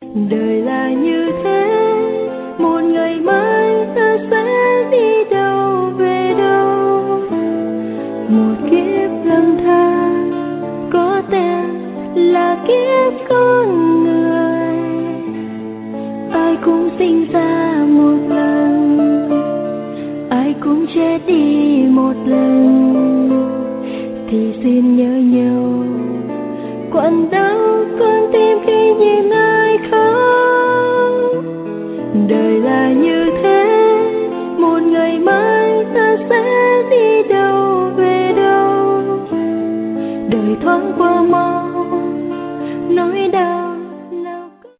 Đời là như thế, một ngày mai ta sẽ đi đâu về đâu. Một kiếp lang thang có tên là kiếp con người. Ai cũng sinh ra